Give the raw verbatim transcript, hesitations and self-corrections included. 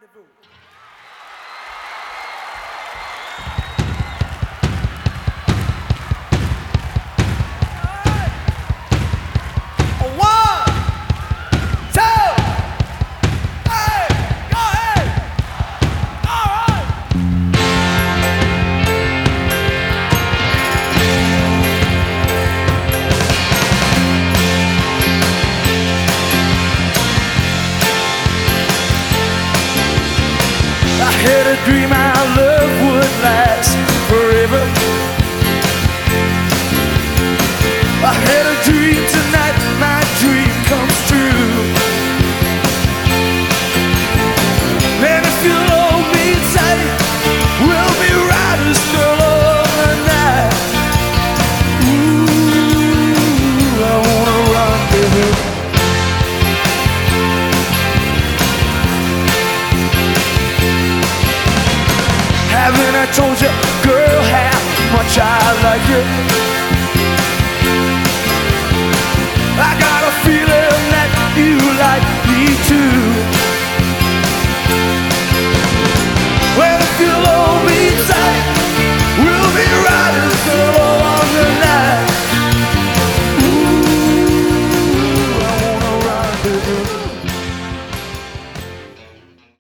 rendezvous. I had a dream our love would last forever. I had a dream tonight, my dream comes true. And if you'll hold me tight, we'll be riders girl all the night. Ooh, I wanna rendezvous. Haven't I told you, girl, how much I like you?